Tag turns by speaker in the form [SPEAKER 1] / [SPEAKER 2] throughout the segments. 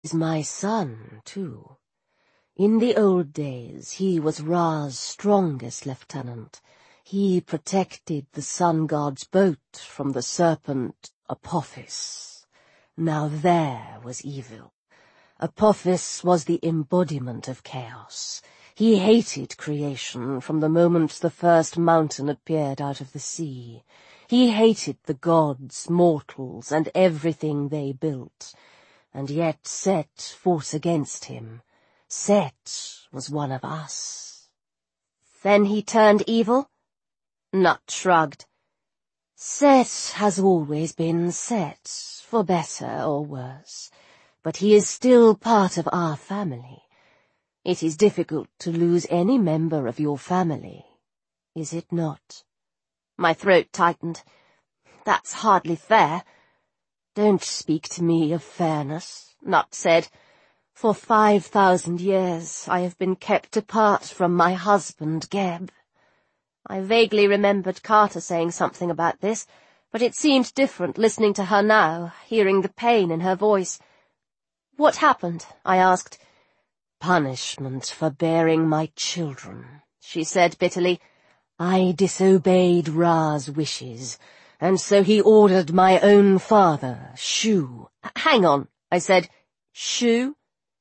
[SPEAKER 1] is my son, too. In the old days, he was Ra's strongest lieutenant. He protected the sun god's boat from the serpent Apophis. Now there was evil. Apophis was the embodiment of chaos. He hated creation from the moment the first mountain appeared out of the sea. He hated the gods, mortals, and everything they built. And yet Set fought against him. Set was one of us.
[SPEAKER 2] Then he turned evil? Nut shrugged.
[SPEAKER 1] Set has always been Set, for better or worse. But he is still part of our family. It is difficult to lose any member of your family, is it not?
[SPEAKER 2] My throat tightened. That's hardly fair.
[SPEAKER 1] Don't speak to me of fairness, Nut said. For 5,000 years I have been kept apart from my husband, Geb.
[SPEAKER 2] I vaguely remembered Carter saying something about this, but it seemed different listening to her now, hearing the pain in her voice. What happened? I asked.
[SPEAKER 1] Punishment for bearing my children, she said bitterly. I disobeyed Ra's wishes, and so he ordered my own father, Shu.
[SPEAKER 2] Hang on, I said. Shu?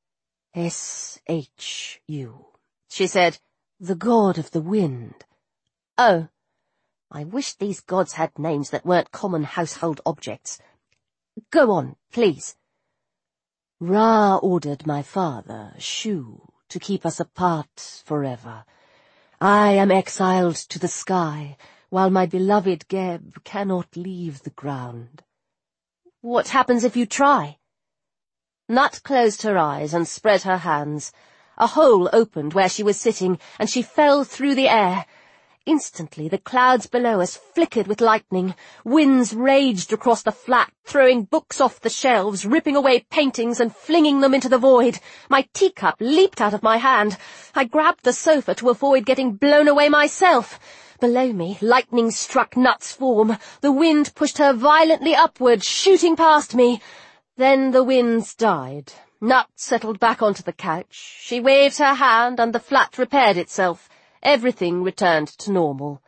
[SPEAKER 1] S-H-U, she said, the god of the wind.
[SPEAKER 2] Oh, I wish these gods had names that weren't common household objects. Go on, please.
[SPEAKER 1] Ra ordered my father, Shu, to keep us apart forever. I am exiled to the sky, while my beloved Geb cannot leave the ground.
[SPEAKER 2] What happens if you try? Nut closed her eyes and spread her hands. A hole opened where she was sitting, and she fell through the air. Instantly the clouds below us flickered with lightning. Winds raged across the flat, throwing books off the shelves, ripping away paintings and flinging them into the void. My teacup leaped out of my hand. I grabbed the sofa to avoid getting blown away myself. Below me, lightning struck Nut's form. The wind pushed her violently upward, shooting past me. Then the winds died. Nut settled back onto the couch. She waved her hand and the flat repaired itself. Everything returned to normal.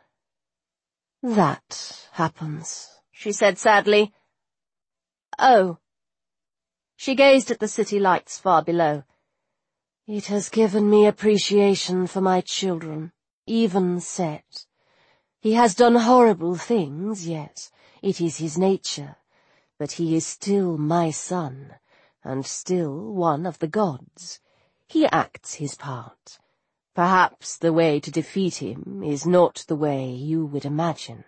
[SPEAKER 1] That happens,
[SPEAKER 2] she said sadly. Oh. She gazed at the city lights far below.
[SPEAKER 1] It has given me appreciation for my children, even Set. He has done horrible things, yet it is his nature. But he is still my son, and still one of the gods. He acts his part. Perhaps the way to defeat him is not the way you would imagine.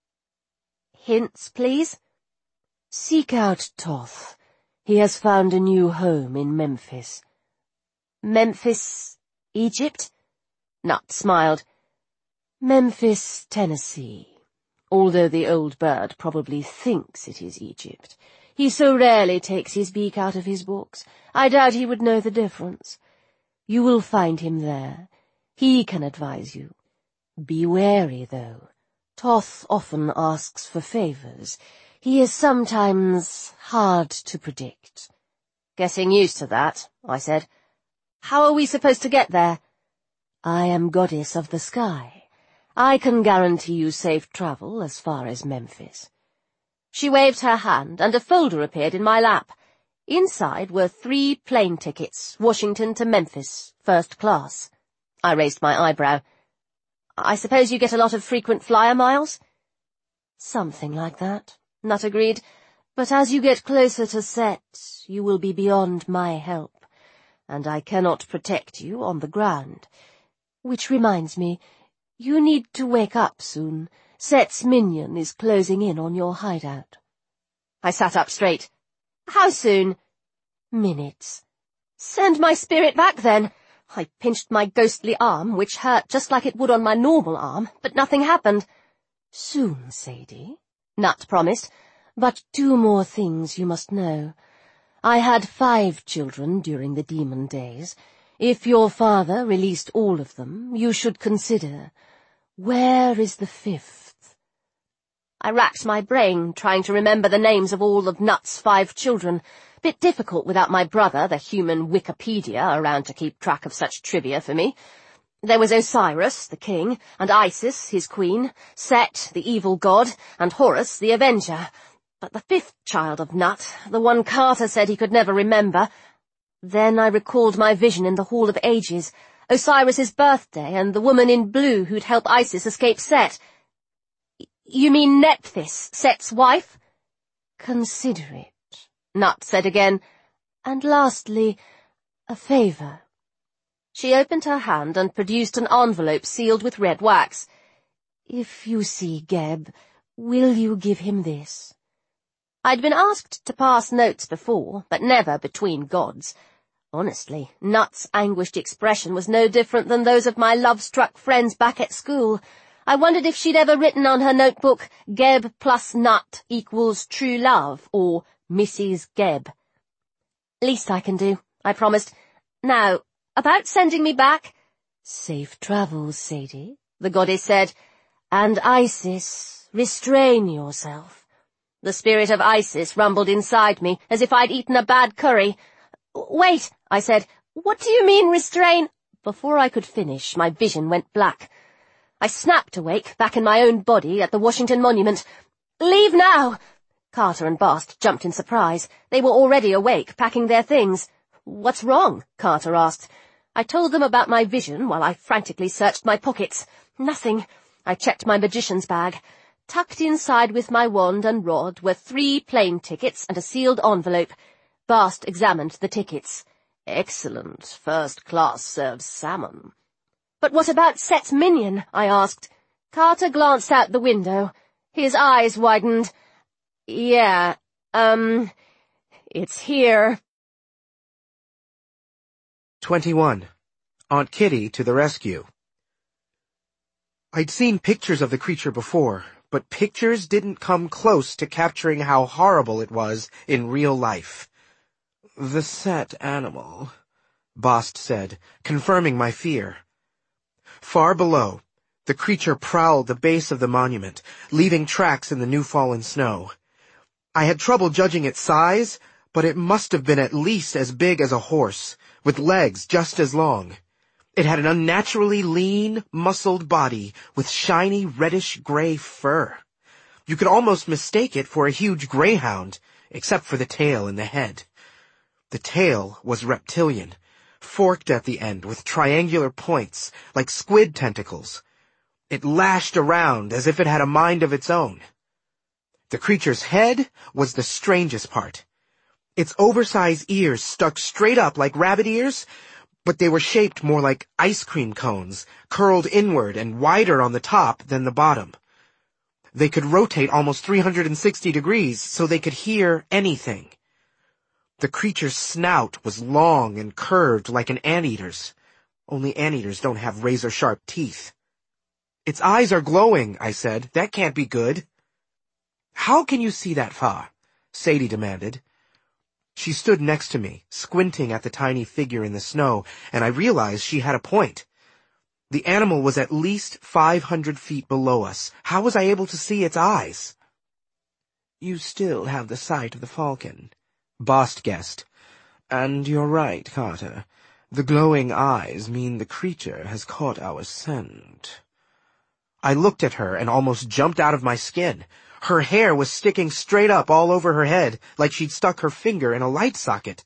[SPEAKER 2] Hints, please?
[SPEAKER 1] Seek out Thoth. He has found a new home in Memphis.
[SPEAKER 2] Memphis, Egypt? Nut smiled.
[SPEAKER 1] Memphis, Tennessee. Although the old bird probably thinks it is Egypt. He so rarely takes his beak out of his books, I doubt he would know the difference. You will find him there. He can advise you. Be wary, though. Thoth often asks for favors. He is sometimes hard to predict.
[SPEAKER 2] Getting used to that, I said. How are we supposed to get there?
[SPEAKER 1] I am goddess of the sky. I can guarantee you safe travel as far as Memphis.
[SPEAKER 2] She waved her hand, and a folder appeared in my lap. Inside were 3 plane tickets, Washington to Memphis, first class. I raised my eyebrow. I suppose you get a lot of frequent flyer miles?
[SPEAKER 1] Something like that, Nut agreed. But as you get closer to Set, you will be beyond my help, and I cannot protect you on the ground. Which reminds me, you need to wake up soon. Set's minion is closing in on your hideout.
[SPEAKER 2] I sat up straight. How soon?
[SPEAKER 1] Minutes.
[SPEAKER 2] Send my spirit back, then. I pinched my ghostly arm, which hurt just like it would on my normal arm, but nothing happened.
[SPEAKER 1] Soon, Sadie, Nut promised. But 2 more things you must know. I had 5 children during the demon days. If your father released all of them, you should consider, where is the 5th?
[SPEAKER 2] I racked my brain, trying to remember the names of all of Nut's 5 children. Bit difficult without my brother, the human Wikipedia, around to keep track of such trivia for me. There was Osiris, the king, and Isis, his queen, Set, the evil god, and Horus, the avenger. But the fifth child of Nut, the one Carter said he could never remember. Then I recalled my vision in the Hall of Ages, Osiris's birthday, and the woman in blue who'd help Isis escape Set. You mean Nephthys, Set's wife?
[SPEAKER 1] Consider it, Nut said again, and lastly, a favour.
[SPEAKER 2] She opened her hand and produced an envelope sealed with red wax.
[SPEAKER 1] If you see Geb, will you give him this?
[SPEAKER 2] I'd been asked to pass notes before, but never between gods. Honestly, Nut's anguished expression was no different than those of my love-struck friends back at school. I wondered if she'd ever written on her notebook, Geb plus Nut equals true love, or Mrs. Geb.
[SPEAKER 1] Least I can do, I promised.
[SPEAKER 2] Now, about sending me back?
[SPEAKER 1] Safe travels, Sadie, the goddess said. And Isis, restrain yourself.
[SPEAKER 2] The spirit of Isis rumbled inside me, as if I'd eaten a bad curry. Wait, I said. What do you mean, restrain?
[SPEAKER 1] Before I could finish, my vision went black.
[SPEAKER 2] I snapped awake, back in my own body, at the Washington Monument. Leave now! Carter and Bast jumped in surprise. They were already awake, packing their things. What's wrong? Carter asked. I told them about my vision while I frantically searched my pockets. Nothing. I checked my magician's bag. Tucked inside with my wand and rod were 3 plane tickets and a sealed envelope. Bast examined the tickets.
[SPEAKER 1] Excellent. First class serves salmon.
[SPEAKER 2] But what about Set's minion? I asked. Carter glanced out the window. His eyes widened. Yeah, it's here.
[SPEAKER 3] 21. Aunt Kitty to the rescue. I'd seen pictures of the creature before, but pictures didn't come close to capturing how horrible it was in real life. The Set animal, Bast said, confirming my fear. Far below, the creature prowled the base of the monument, leaving tracks in the new-fallen snow. I had trouble judging its size, but it must have been at least as big as a horse, with legs just as long. It had an unnaturally lean, muscled body with shiny reddish-gray fur. You could almost mistake it for a huge greyhound, except for the tail and the head. The tail was reptilian, forked at the end with triangular points, like squid tentacles. It lashed around as if it had a mind of its own. The creature's head was the strangest part. Its oversized ears stuck straight up like rabbit ears, but they were shaped more like ice cream cones, curled inward and wider on the top than the bottom. They could rotate almost 360 degrees so they could hear anything. The creature's snout was long and curved like an anteater's. Only anteaters don't have razor-sharp teeth. Its eyes are glowing, I said. That can't be good. How can you see that far? Sadie demanded. She stood next to me, squinting at the tiny figure in the snow, and I realized she had a point. The animal was at least 500 feet below us. How was I able to see its eyes? You still have the sight of the falcon, Bast guessed. And you're right, Carter. The glowing eyes mean the creature has caught our scent. I looked at her and almost jumped out of my skin. Her hair was sticking straight up all over her head, like she'd stuck her finger in a light socket.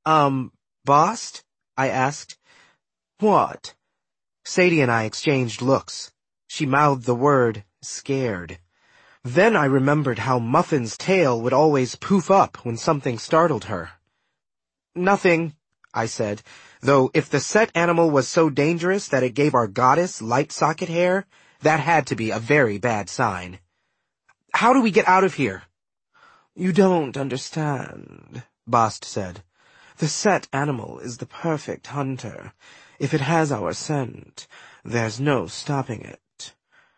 [SPEAKER 3] Bast? I asked. What? Sadie and I exchanged looks. She mouthed the word, scared. Then I remembered how Muffin's tail would always poof up when something startled her. Nothing, I said, though if the Set animal was so dangerous that it gave our goddess light socket hair, that had to be a very bad sign. How do we get out of here? You don't understand, Bast said. The Set animal is the perfect hunter. If it has our scent, there's no stopping it.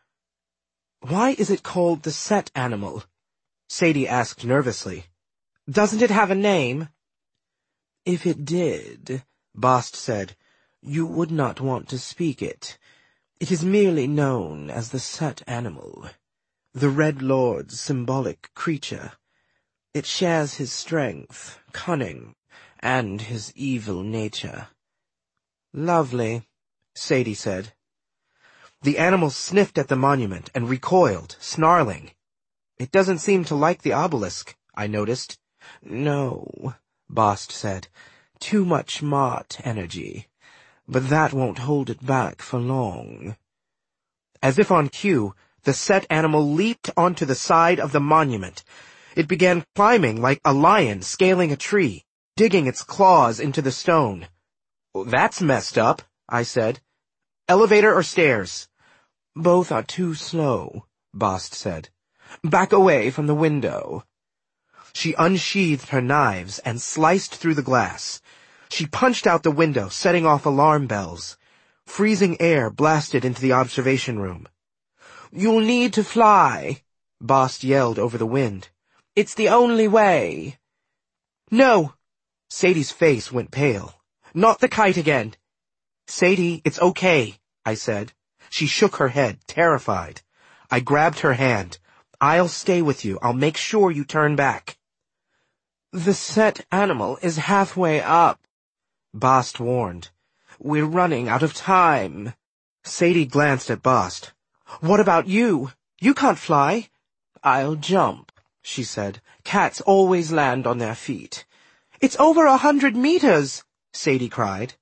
[SPEAKER 3] Why is it called the Set animal? Sadie asked nervously. Doesn't it have a name? If it did, Bast said, you would not want to speak it. It is merely known as the Set animal, the Red Lord's symbolic creature. It shares his strength, cunning, and his evil nature. Lovely, Sadie said. The animal sniffed at the monument and recoiled, snarling. It doesn't seem to like the obelisk, I noticed. No, Bast said. Too much Mart energy. But that won't hold it back for long. As if on cue, the Set animal leaped onto the side of the monument. It began climbing like a lion scaling a tree, digging its claws into the stone. That's messed up, I said. Elevator or stairs? Both are too slow, Bast said. Back away from the window. She unsheathed her knives and sliced through the glass. She punched out the window, setting off alarm bells. Freezing air blasted into the observation room. You'll need to fly, Bast yelled over the wind. It's the only way. No. Sadie's face went pale. Not the kite again. Sadie, it's okay, I said. She shook her head, terrified. I grabbed her hand. I'll stay with you. I'll make sure you turn back. The Set animal is halfway up, Bast warned. We're running out of time. Sadie glanced at Bast. What about you? You can't fly. I'll jump, she said. Cats always land on their feet. It's over 100 meters, Sadie cried.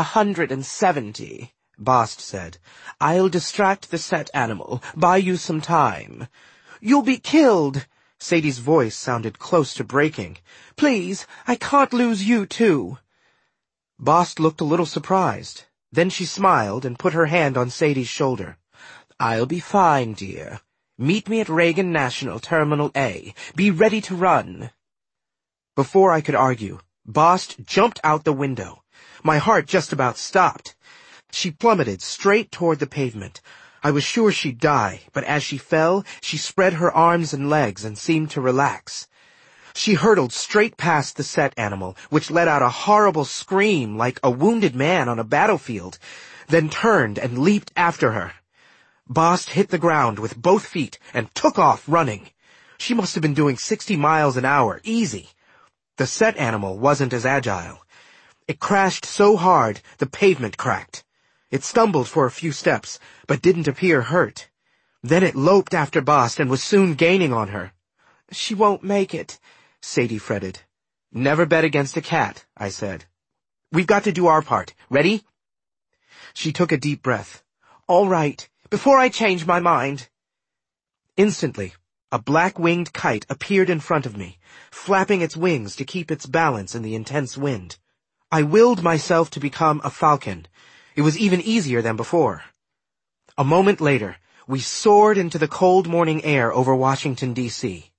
[SPEAKER 3] 170, Bast said. I'll distract the Set animal, buy you some time. You'll be killed. Sadie's voice sounded close to breaking. Please, I can't lose you too. Bast looked a little surprised. Then she smiled and put her hand on Sadie's shoulder. I'll be fine, dear. Meet me at Reagan National Terminal A. Be ready to run. Before I could argue, Bast jumped out the window. My heart just about stopped. She plummeted straight toward the pavement. I was sure she'd die, but as she fell, she spread her arms and legs and seemed to relax. She hurtled straight past the Set animal, which let out a horrible scream like a wounded man on a battlefield, then turned and leaped after her. Bast hit the ground with both feet and took off running. She must have been doing 60 miles an hour, easy. The Set animal wasn't as agile. It crashed so hard the pavement cracked. It stumbled for a few steps, but didn't appear hurt. Then it loped after Bast and was soon gaining on her. She won't make it, Sadie fretted. Never bet against a cat, I said. We've got to do our part. Ready? She took a deep breath. All right, before I change my mind. Instantly, a black-winged kite appeared in front of me, flapping its wings to keep its balance in the intense wind. I willed myself to become a falcon. It was even easier than before. A moment later, we soared into the cold morning air over Washington, D.C.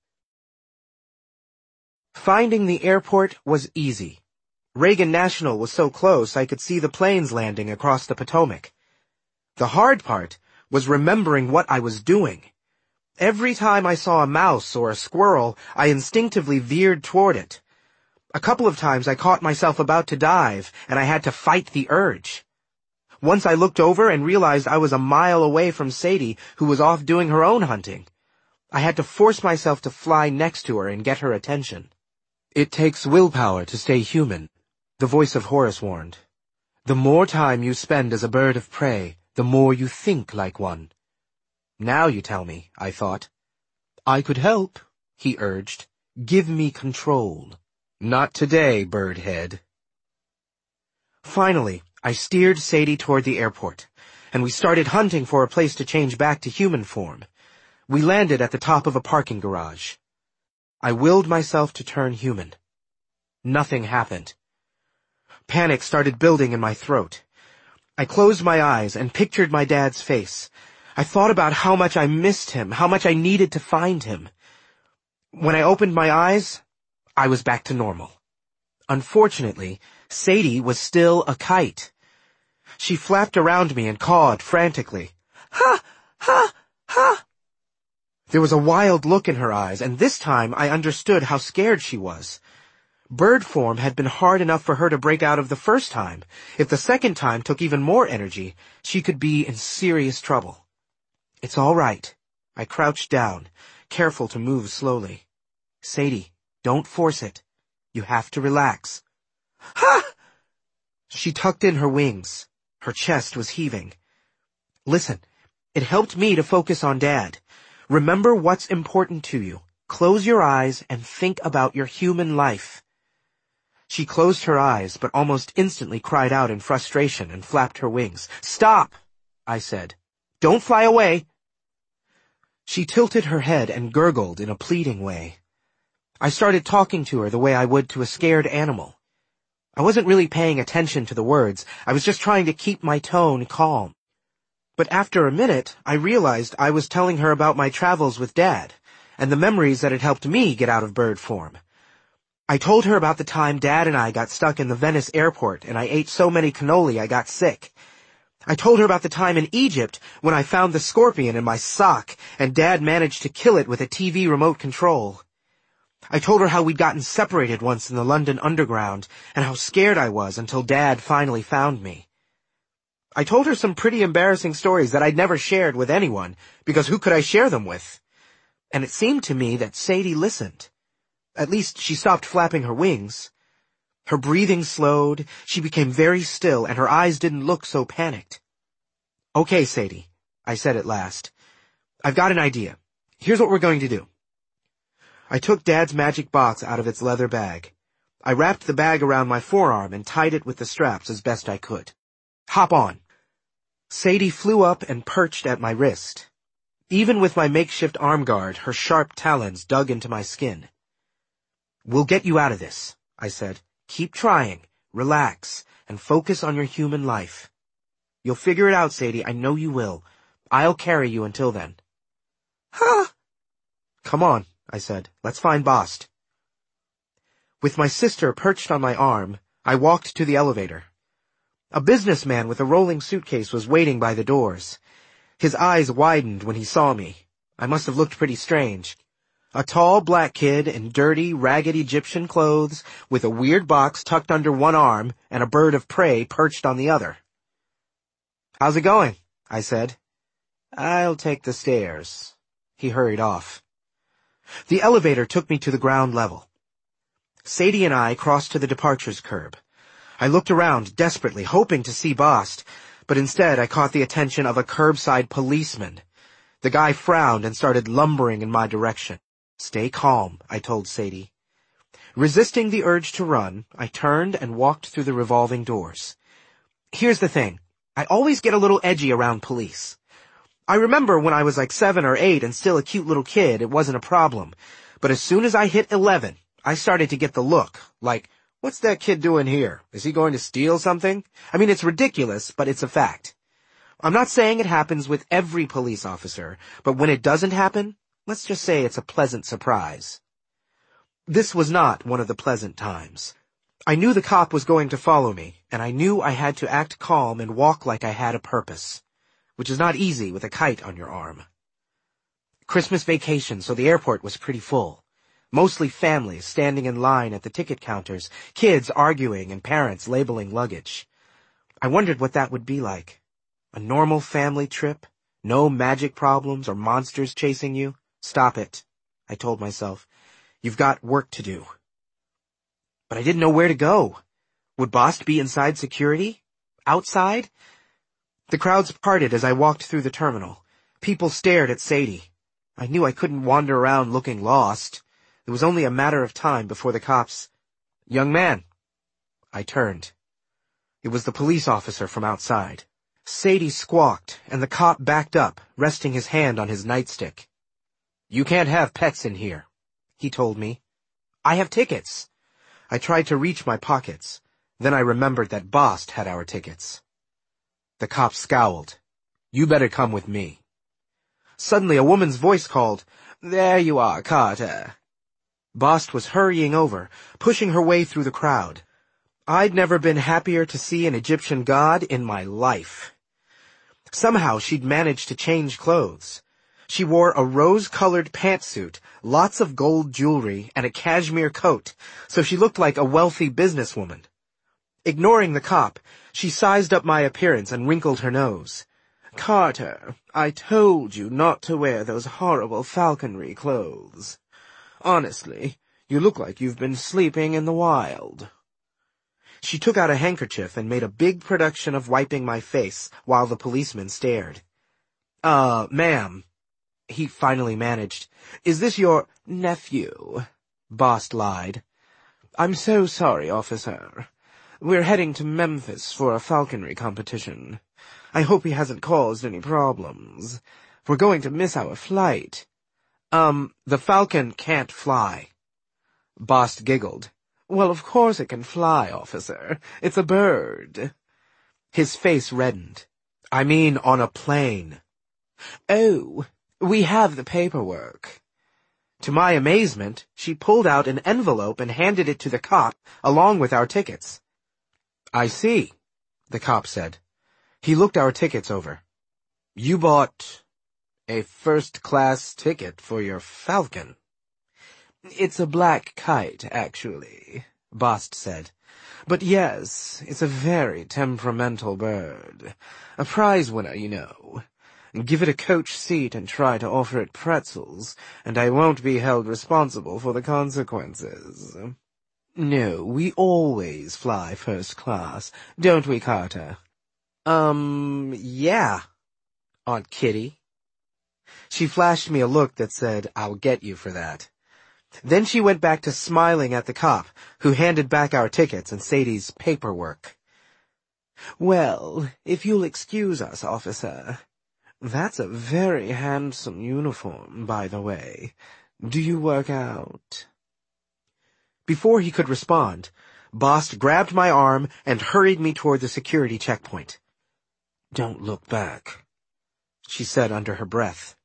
[SPEAKER 3] Finding the airport was easy. Reagan National was so close I could see the planes landing across the Potomac. The hard part was remembering what I was doing. Every time I saw a mouse or a squirrel, I instinctively veered toward it. A couple of times I caught myself about to dive, and I had to fight the urge. Once I looked over and realized I was a mile away from Sadie, who was off doing her own hunting. I had to force myself to fly next to her and get her attention. It takes willpower to stay human, the voice of Horace warned. The more time you spend as a bird of prey, the more you think like one. Now you tell me, I thought. I could help, he urged. Give me control. Not today, birdhead. Finally, I steered Sadie toward the airport, and we started hunting for a place to change back to human form. We landed at the top of a parking garage. I willed myself to turn human. Nothing happened. Panic started building in my throat. I closed my eyes and pictured my dad's face. I thought about how much I missed him, how much I needed to find him. When I opened my eyes, I was back to normal. Unfortunately, Sadie was still a kite. She flapped around me and cawed frantically. Ha! Ha! Ha! There was a wild look in her eyes, and this time I understood how scared she was. Bird form had been hard enough for her to break out of the first time. If the second time took even more energy, she could be in serious trouble. It's all right. I crouched down, careful to move slowly. Sadie, Don't force it. You have to relax. Ha! She tucked in her wings. Her chest was heaving. Listen, it helped me to focus on Dad. Remember what's important to you. Close your eyes and think about your human life. She closed her eyes, but almost instantly cried out in frustration and flapped her wings. Stop, I said. Don't fly away. She tilted her head and gurgled in a pleading way. I started talking to her the way I would to a scared animal. I wasn't really paying attention to the words. I was just trying to keep my tone calm. But after a minute, I realized I was telling her about my travels with Dad, and the memories that had helped me get out of bird form. I told her about the time Dad and I got stuck in the Venice airport and I ate so many cannoli I got sick. I told her about the time in Egypt when I found the scorpion in my sock and Dad managed to kill it with a TV remote control. I told her how we'd gotten separated once in the London Underground and how scared I was until Dad finally found me. I told her some pretty embarrassing stories that I'd never shared with anyone, because who could I share them with? And it seemed to me that Sadie listened. At least she stopped flapping her wings. Her breathing slowed, she became very still, and her eyes didn't look so panicked. Okay, Sadie, I said at last. I've got an idea. Here's what we're going to do. I took Dad's magic box out of its leather bag. I wrapped the bag around my forearm and tied it with the straps as best I could. Hop on. Sadie flew up and perched at my wrist. Even with my makeshift arm guard, her sharp talons dug into my skin. We'll get you out of this, I said. Keep trying, relax, and focus on your human life. You'll figure it out, Sadie. I know you will. I'll carry you until then. Huh? Come on, I said. Let's find Bast. With my sister perched on my arm, I walked to the elevator. A businessman with a rolling suitcase was waiting by the doors. His eyes widened when he saw me. I must have looked pretty strange. A tall black kid in dirty, ragged Egyptian clothes with a weird box tucked under one arm and a bird of prey perched on the other. How's it going? I said. I'll take the stairs. He hurried off. The elevator took me to the ground level. Sadie and I crossed to the departures curb. I looked around desperately, hoping to see Bast, but instead I caught the attention of a curbside policeman. The guy frowned and started lumbering in my direction. Stay calm, I told Sadie. Resisting the urge to run, I turned and walked through the revolving doors. Here's the thing. I always get a little edgy around police. I remember when I was like 7 or 8 and still a cute little kid, it wasn't a problem. But as soon as I hit 11, I started to get the look, like, what's that kid doing here? Is he going to steal something? I mean, it's ridiculous, but it's a fact. I'm not saying it happens with every police officer, but when it doesn't happen, let's just say it's a pleasant surprise. This was not one of the pleasant times. I knew the cop was going to follow me, and I knew I had to act calm and walk like I had a purpose, which is not easy with a kite on your arm. Christmas vacation, so the airport was pretty full. Mostly families standing in line at the ticket counters, kids arguing and parents labeling luggage. I wondered what that would be like. A normal family trip? No magic problems or monsters chasing you? Stop it, I told myself. You've got work to do. But I didn't know where to go. Would Bast be inside security? Outside? The crowds parted as I walked through the terminal. People stared at Sadie. I knew I couldn't wander around looking lost. It was only a matter of time before the cops... Young man. I turned. It was the police officer from outside. Sadie squawked, and the cop backed up, resting his hand on his nightstick. You can't have pets in here, he told me. I have tickets. I tried to reach my pockets. Then I remembered that Bast had our tickets. The cop scowled. You better come with me. Suddenly a woman's voice called, There you are, Carter. Bast was hurrying over, pushing her way through the crowd. I'd never been happier to see an Egyptian god in my life. Somehow she'd managed to change clothes. She wore a rose-colored pantsuit, lots of gold jewelry, and a cashmere coat, so she looked like a wealthy businesswoman. Ignoring the cop, she sized up my appearance and wrinkled her nose. Carter, I told you not to wear those horrible falconry clothes. Honestly, You look like you've been sleeping in the wild." She took out a handkerchief and made a big production of wiping my face while the policeman stared. Ma'am," he finally managed. "Is this your nephew?" Bost lied. "I'm so sorry, officer. We're heading to Memphis for a falconry competition. I hope he hasn't caused any problems. We're going to miss our flight." The falcon can't fly." Bost giggled. "Well, of course it can fly, officer. It's a bird." His face reddened. "I mean on a plane." "Oh, we have the paperwork." To my amazement, she pulled out an envelope and handed it to the cop, along with our tickets. "I see," the cop said. He looked our tickets over. "You bought a first-class ticket for your falcon." "It's a black kite, actually," Bost said. "But yes, it's a very temperamental bird. A prize winner, you know. Give it a coach seat and try to offer it pretzels, and I won't be held responsible for the consequences. No, we always fly first class, don't we, Carter?" Yeah, Aunt Kitty." She flashed me a look that said, "I'll get you for that." Then she went back to smiling at the cop, who handed back our tickets and Sadie's paperwork. "Well, if you'll excuse us, officer. That's a very handsome uniform, by the way. Do you work out?" Before he could respond, Bost grabbed my arm and hurried me toward the security checkpoint. "Don't look back," she said under her breath.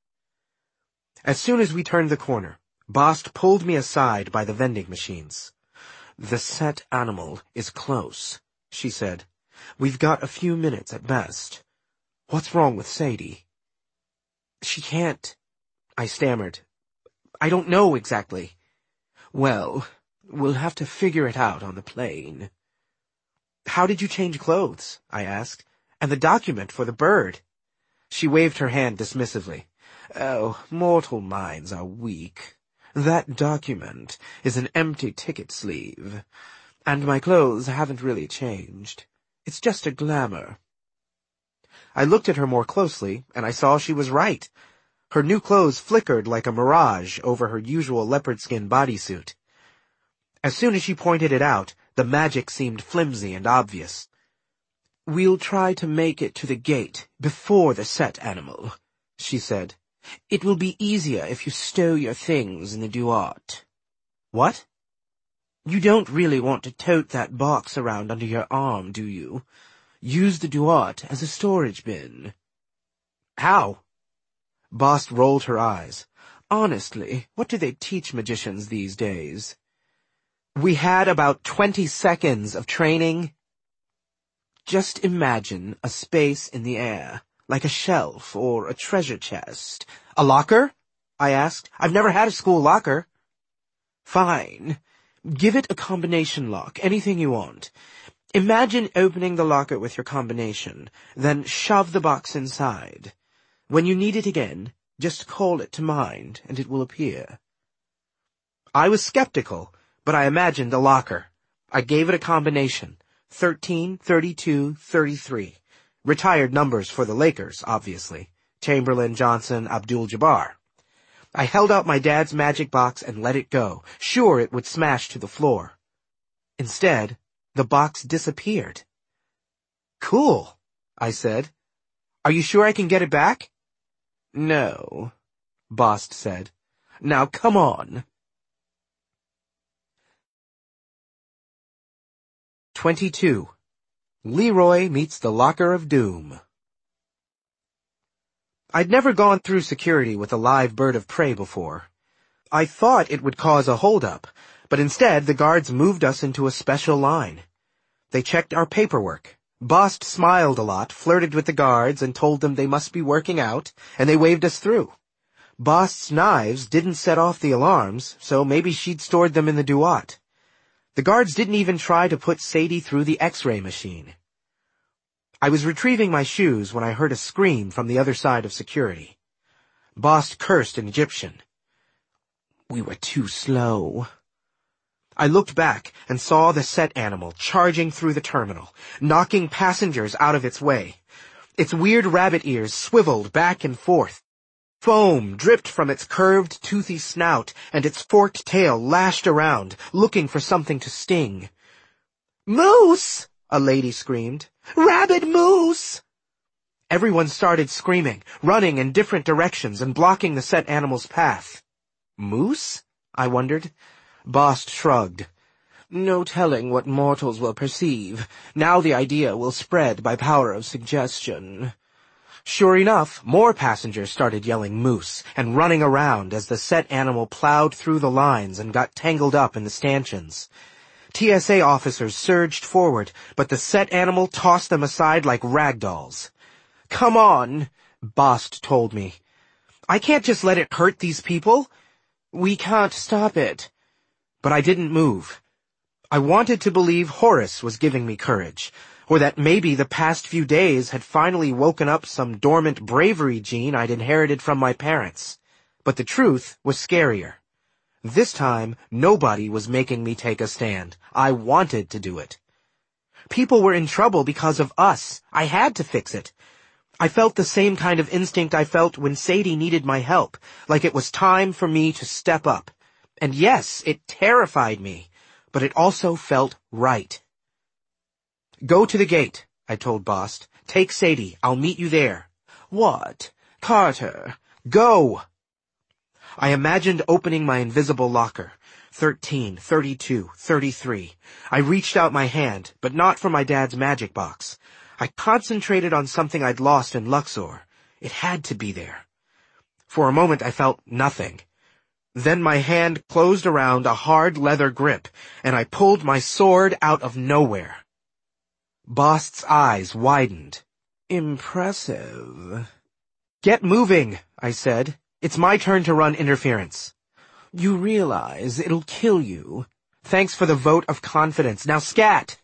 [SPEAKER 3] As soon as we turned the corner, Bost pulled me aside by the vending machines. "The set animal is close," she said. "We've got a few minutes at best. What's wrong with Sadie?" "She can't," I stammered. "I don't know exactly." "Well, we'll have to figure it out on the plane." "How did you change clothes?" I asked. "And the document for the bird?" She waved her hand dismissively. "Oh, mortal minds are weak. That document is an empty ticket sleeve, and my clothes haven't really changed. It's just a glamour." I looked at her more closely, and I saw she was right. Her new clothes flickered like a mirage over her usual leopard skin bodysuit. As soon as she pointed it out, the magic seemed flimsy and obvious. "We'll try to make it to the gate before the set animal," she said. "It will be easier if you stow your things in the Duat." "What?" "You don't really want to tote that box around under your arm, do you? Use the Duat as a storage bin." "How?" Bost rolled her eyes. "Honestly, what do they teach magicians these days?" "We had about 20 seconds of training." "Just imagine a space in the air, like a shelf or a treasure chest." "A locker?" I asked. "I've never had a school locker." "Fine. Give it a combination lock, anything you want. Imagine opening the locker with your combination, then shove the box inside. When you need it again, just call it to mind, and it will appear." I was skeptical, but I imagined a locker. I gave it a combination, 13, 32, 33. Retired numbers for the Lakers, obviously. Chamberlain, Johnson, Abdul-Jabbar. I held out my dad's magic box and let it go, sure it would smash to the floor. Instead, the box disappeared. "Cool," I said. "Are you sure I can get it back?" "No," Bost said. "Now come on." 22. Leroy meets the Locker of Doom. I'd never gone through security with a live bird of prey before. I thought it would cause a holdup, but instead the guards moved us into a special line. They checked our paperwork. Bost smiled a lot, flirted with the guards, and told them they must be working out, and they waved us through. Bost's knives didn't set off the alarms, so maybe she'd stored them in the Duat. The guards didn't even try to put Sadie through the X-ray machine. I was retrieving my shoes when I heard a scream from the other side of security. Bost cursed in Egyptian. "We were too slow." I looked back and saw the set animal charging through the terminal, knocking passengers out of its way. Its weird rabbit ears swiveled back and forth. Foam dripped from its curved, toothy snout, and its forked tail lashed around, looking for something to sting. "Moose!" a lady screamed. "Rabid moose!" Everyone started screaming, running in different directions and blocking the set animal's path. Moose? I wondered. Bast shrugged. No telling what mortals will perceive. Now the idea will spread by power of suggestion. Sure enough, more passengers started yelling moose and running around as the set animal plowed through the lines and got tangled up in the stanchions. TSA officers surged forward, but the set animal tossed them aside like rag dolls. "Come on," Bast told me. "I can't just let it hurt these people. We can't stop it." But I didn't move. I wanted to believe Horus was giving me courage, or that maybe the past few days had finally woken up some dormant bravery gene I'd inherited from my parents. But the truth was scarier. This time, nobody was making me take a stand. I wanted to do it. People were in trouble because of us. I had to fix it. I felt the same kind of instinct I felt when Sadie needed my help, like it was time for me to step up. And yes, it terrified me, but it also felt right. "Go to the gate," I told Bast. "Take Sadie. I'll meet you there." "What? Carter." "Go!" I imagined opening my invisible locker. 13, 32, 33. I reached out my hand, but not for my dad's magic box. I concentrated on something I'd lost in Luxor. It had to be there. For a moment I felt nothing. Then my hand closed around a hard leather grip, and I pulled my sword out of nowhere. Bast's eyes widened. "Impressive." "Get moving," I said. "It's my turn to run interference." "You realize it'll kill you." "Thanks for the vote of confidence. Now scat!"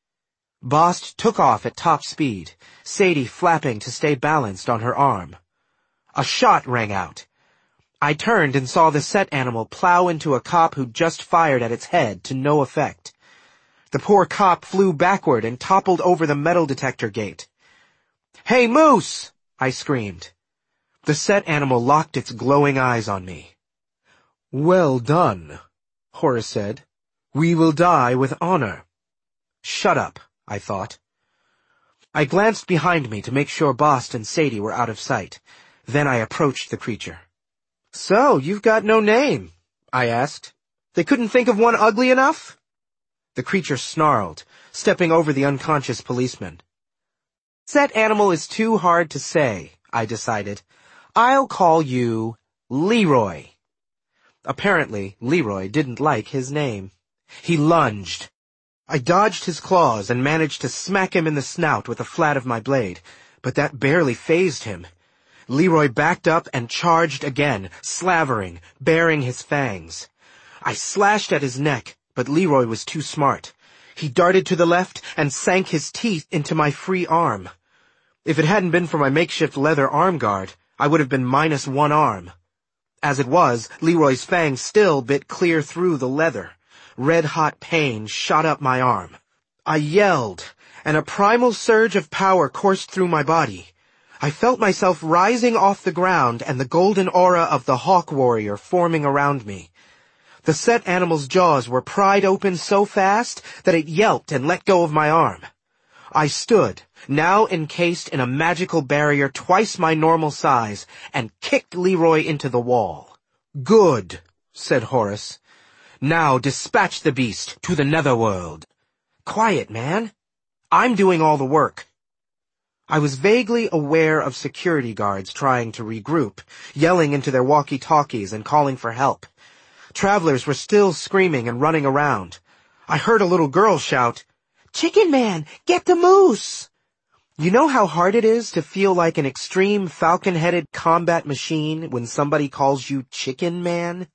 [SPEAKER 3] Bast took off at top speed, Sadie flapping to stay balanced on her arm. A shot rang out. I turned and saw the set animal plow into a cop who'd just fired at its head to no effect. The poor cop flew backward and toppled over the metal detector gate. "Hey, Moose!" I screamed. The set animal locked its glowing eyes on me. "Well done," Horus said. "We will die with honor." Shut up, I thought. I glanced behind me to make sure Bast and Sadie were out of sight. Then I approached the creature. "So, you've got no name?" I asked. "They couldn't think of one ugly enough?" The creature snarled, stepping over the unconscious policeman. "Set animal is too hard to say," I decided. "I'll call you Leroy." Apparently, Leroy didn't like his name. He lunged. I dodged his claws and managed to smack him in the snout with the flat of my blade, but that barely fazed him. Leroy backed up and charged again, slavering, baring his fangs. I slashed at his neck, but Leroy was too smart. He darted to the left and sank his teeth into my free arm. If it hadn't been for my makeshift leather arm guard, I would have been -1 arm. As it was, Leroy's fangs still bit clear through the leather. Red-hot pain shot up my arm. I yelled, and a primal surge of power coursed through my body. I felt myself rising off the ground and the golden aura of the Hawk Warrior forming around me. The set animal's jaws were pried open so fast that it yelped and let go of my arm. I stood, now encased in a magical barrier twice my normal size, and kicked Leroy into the wall. "Good," said Horus. "Now dispatch the beast to the netherworld." "Quiet, man. I'm doing all the work." I was vaguely aware of security guards trying to regroup, yelling into their walkie-talkies and calling for help. Travelers were still screaming and running around. I heard a little girl shout, "Chicken Man, get the moose!" You know how hard it is to feel like an extreme falcon-headed combat machine when somebody calls you Chicken Man?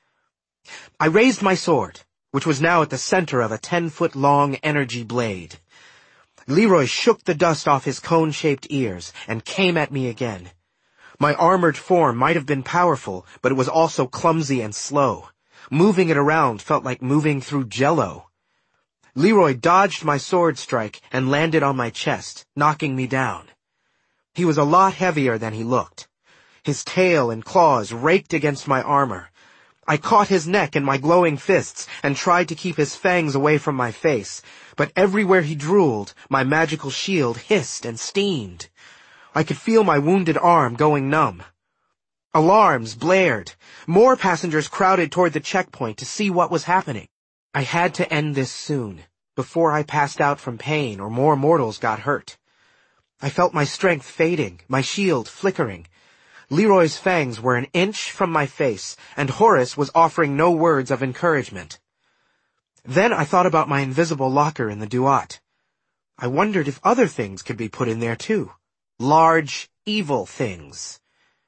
[SPEAKER 3] I raised my sword, which was now at the center of a 10-foot-long energy blade. Leroy shook the dust off his cone-shaped ears and came at me again. My armored form might have been powerful, but it was also clumsy and slow. Moving it around felt like moving through jello. Leroy dodged my sword strike and landed on my chest, knocking me down. He was a lot heavier than he looked. His tail and claws raked against my armor. I caught his neck in my glowing fists and tried to keep his fangs away from my face, but everywhere he drooled, my magical shield hissed and steamed. I could feel my wounded arm going numb. Alarms blared. More passengers crowded toward the checkpoint to see what was happening. I had to end this soon, before I passed out from pain or more mortals got hurt. I felt my strength fading, my shield flickering. Leroy's fangs were an inch from my face, and Horace was offering no words of encouragement. Then I thought about my invisible locker in the Duat. I wondered if other things could be put in there too. Large, evil things.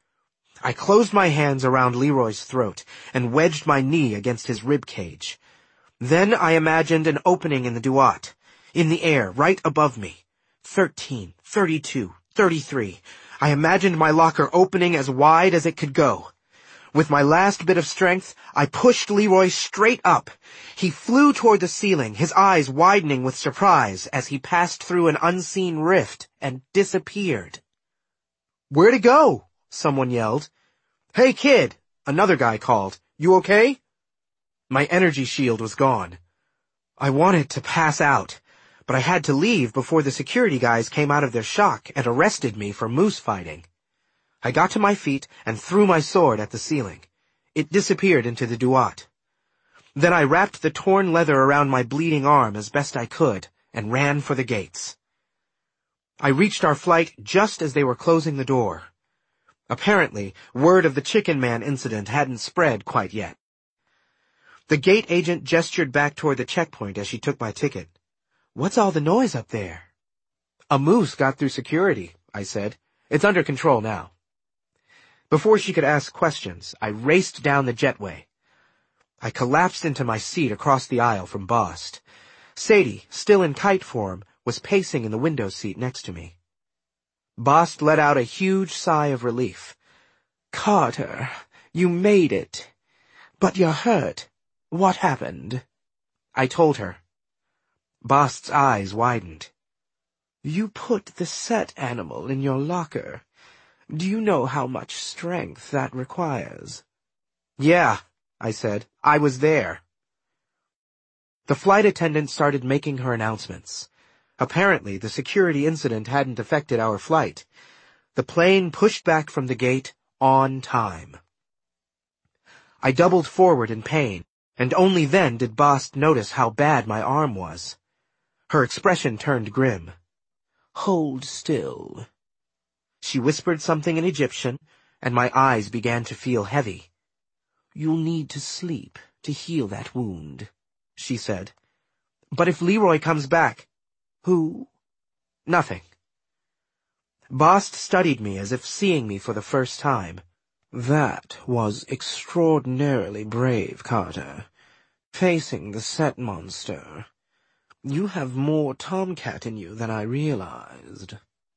[SPEAKER 3] I closed my hands around Leroy's throat and wedged my knee against his rib cage. Then I imagined an opening in the Duat, in the air, right above me. 13, 32, 33. I imagined my locker opening as wide as it could go. With my last bit of strength, I pushed Leroy straight up. He flew toward the ceiling, his eyes widening with surprise as he passed through an unseen rift and disappeared. "Where'd it go?" someone yelled. "Hey, kid," another guy called. "You okay?" My energy shield was gone. I wanted to pass out, but I had to leave before the security guys came out of their shock and arrested me for moose fighting. I got to my feet and threw my sword at the ceiling. It disappeared into the Duat. Then I wrapped the torn leather around my bleeding arm as best I could and ran for the gates. I reached our flight just as they were closing the door. Apparently, word of the Chicken Man incident hadn't spread quite yet. The gate agent gestured back toward the checkpoint as she took my ticket. "What's all the noise up there?" "A moose got through security," I said. "It's under control now." Before she could ask questions, I raced down the jetway. I collapsed into my seat across the aisle from Bast. Sadie, still in kite form, was pacing in the window seat next to me. Bast let out a huge sigh of relief. "Carter, you made it. But you're hurt. What happened?" I told her. Bast's eyes widened. "You put the set animal in your locker. Do you know how much strength that requires?" "Yeah," I said. "I was there." The flight attendant started making her announcements. Apparently, the security incident hadn't affected our flight. The plane pushed back from the gate on time. I doubled forward in pain, and only then did Bast notice how bad my arm was. Her expression turned grim. "Hold still." She whispered something in Egyptian, and my eyes began to feel heavy. "You'll need to sleep to heal that wound," she said. "But if Leroy comes back—" "Who?" "Nothing." Bast studied me as if seeing me for the first time. "That was extraordinarily brave, Carter. Facing the Set monster. You have more Tomcat in you than I realized."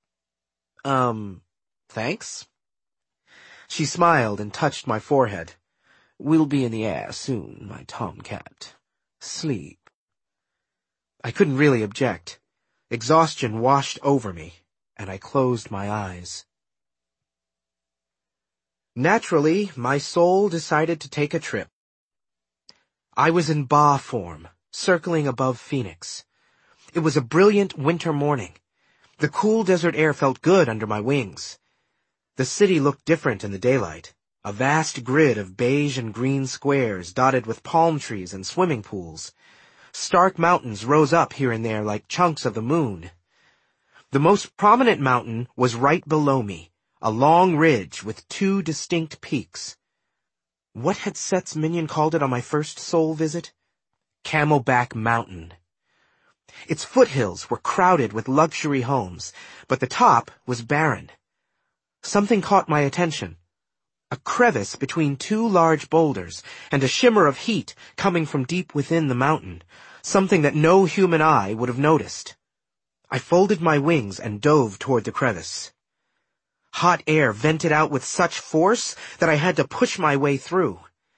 [SPEAKER 3] Thanks?" She smiled and touched my forehead. "We'll be in the air soon, my Tomcat. Sleep." I couldn't really object. Exhaustion washed over me, and I closed my eyes. Naturally, my soul decided to take a trip. I was in Ba form, circling above Phoenix. It was a brilliant winter morning. The cool desert air felt good under my wings. The city looked different in the daylight, a vast grid of beige and green squares dotted with palm trees and swimming pools. Stark mountains rose up here and there like chunks of the moon. The most prominent mountain was right below me, a long ridge with two distinct peaks. What had Set's minion called it on my first soul visit? Camelback Mountain. Its foothills were crowded with luxury homes, but the top was barren. Something caught my attention. A crevice between two large boulders, and a shimmer of heat coming from deep within the mountain, something that no human eye would have noticed. I folded my wings and dove toward the crevice. Hot air vented out with such force that I had to push my way through.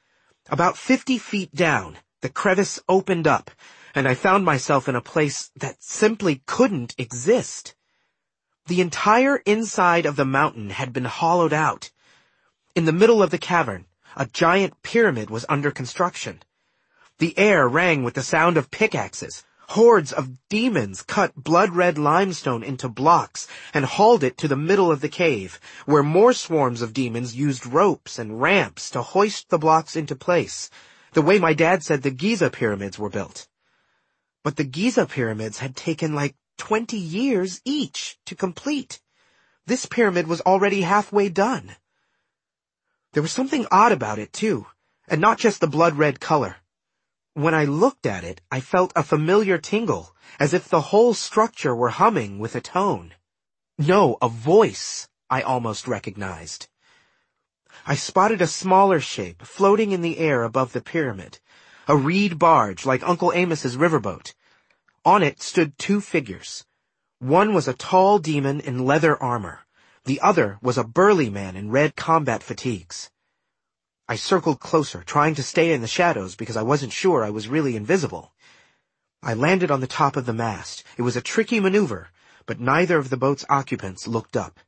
[SPEAKER 3] About 50 feet down, the crevice opened up, and I found myself in a place that simply couldn't exist. The entire inside of the mountain had been hollowed out. In the middle of the cavern, a giant pyramid was under construction. The air rang with the sound of pickaxes. Hordes of demons cut blood-red limestone into blocks and hauled it to the middle of the cave, where more swarms of demons used ropes and ramps to hoist the blocks into place, the way my dad said the Giza pyramids were built. But the Giza pyramids had taken like 20 years each to complete. This pyramid was already halfway done. There was something odd about it, too, and not just the blood-red color. When I looked at it, I felt a familiar tingle, as if the whole structure were humming with a tone. No, a voice I almost recognized. I spotted a smaller shape floating in the air above the pyramid, a reed barge like Uncle Amos's riverboat. On it stood two figures. One was a tall demon in leather armor. The other was a burly man in red combat fatigues. I circled closer, trying to stay in the shadows because I wasn't sure I was really invisible. I landed on the top of the mast. It was a tricky maneuver, but neither of the boat's occupants looked up.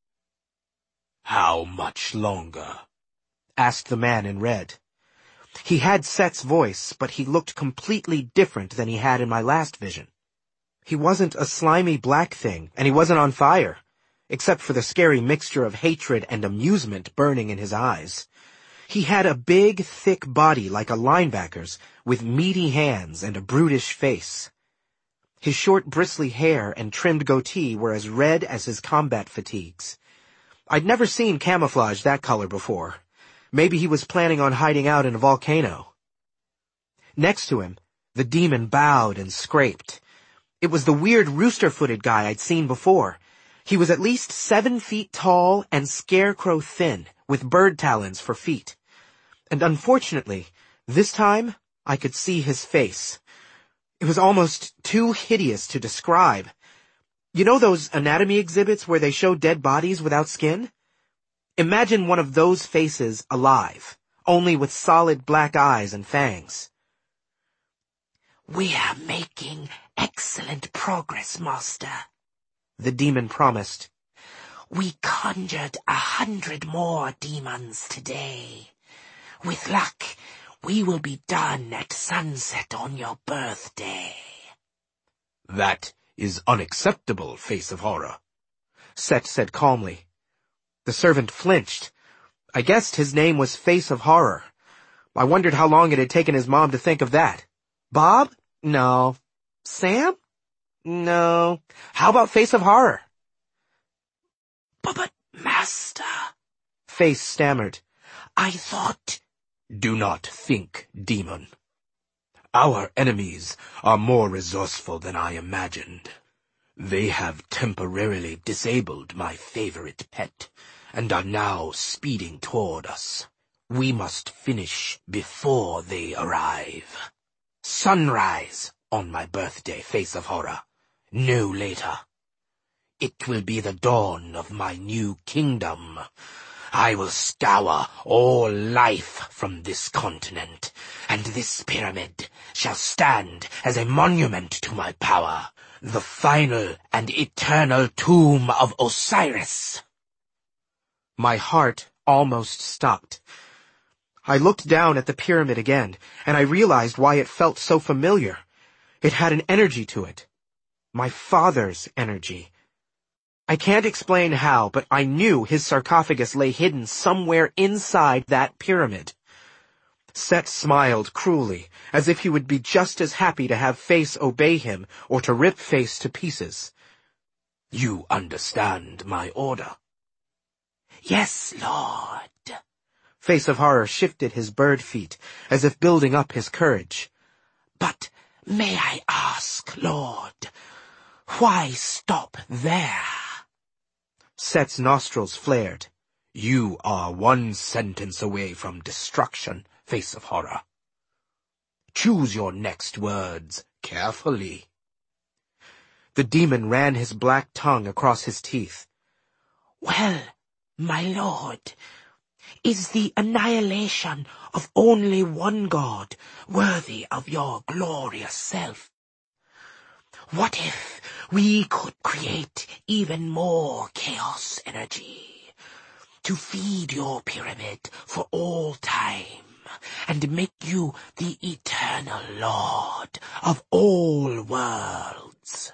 [SPEAKER 4] "How much longer?"
[SPEAKER 3] asked the man in red. He had Set's voice, but he looked completely different than he had in my last vision. He wasn't a slimy black thing, and he wasn't on fire, except for the scary mixture of hatred and amusement burning in his eyes. He had a big, thick body like a linebacker's, with meaty hands and a brutish face. His short, bristly hair and trimmed goatee were as red as his combat fatigues. I'd never seen camouflage that color before. Maybe he was planning on hiding out in a volcano. Next to him, the demon bowed and scraped. It was the weird rooster-footed guy I'd seen before. He was at least 7 feet tall and scarecrow thin, with bird talons for feet. And unfortunately, this time, I could see his face. It was almost too hideous to describe. You know those anatomy exhibits where they show dead bodies without skin? Imagine one of those faces alive, only with solid black eyes and fangs.
[SPEAKER 4] "We are making excellent progress, Master,"
[SPEAKER 3] the demon promised.
[SPEAKER 4] "We conjured 100 more demons today. With luck, we will be done at sunset on your birthday."
[SPEAKER 5] "That is unacceptable, Face of Horror,"
[SPEAKER 3] Set said calmly. The servant flinched. I guessed his name was Face of Horror. I wondered how long it had taken his mom to think of that. Bob? No. Sam? No. How about Face of Horror?
[SPEAKER 4] But, Master,
[SPEAKER 3] Face stammered.
[SPEAKER 4] I thought...
[SPEAKER 5] "Do not think, demon. Our enemies are more resourceful than I imagined. They have temporarily disabled my favorite pet, and are now speeding toward us. We must finish before they arrive. Sunrise on my birthday, Face of Horror. No later. It will be the dawn of my new kingdom. I will scour all life from this continent, and this pyramid shall stand as a monument to my power, the final and eternal tomb of Osiris."
[SPEAKER 3] My heart almost stopped. I looked down at the pyramid again, and I realized why it felt so familiar. It had an energy to it. My father's energy. I can't explain how, but I knew his sarcophagus lay hidden somewhere inside that pyramid. Set smiled cruelly, as if he would be just as happy to have Face obey him or to rip Face to pieces.
[SPEAKER 5] "You understand my order?"
[SPEAKER 4] "Yes, Lord."
[SPEAKER 3] Face of Horror shifted his bird feet, as if building up his courage.
[SPEAKER 4] "But may I ask, Lord, why stop there?"
[SPEAKER 3] Set's nostrils flared.
[SPEAKER 5] "You are one sentence away from destruction, Face of Horror. Choose your next words carefully."
[SPEAKER 3] The demon ran his black tongue across his teeth.
[SPEAKER 4] "Well, my lord, Is the annihilation of only one god worthy of your glorious self? What if we could create even more chaos energy to feed your pyramid for all time and make you the eternal lord of all worlds?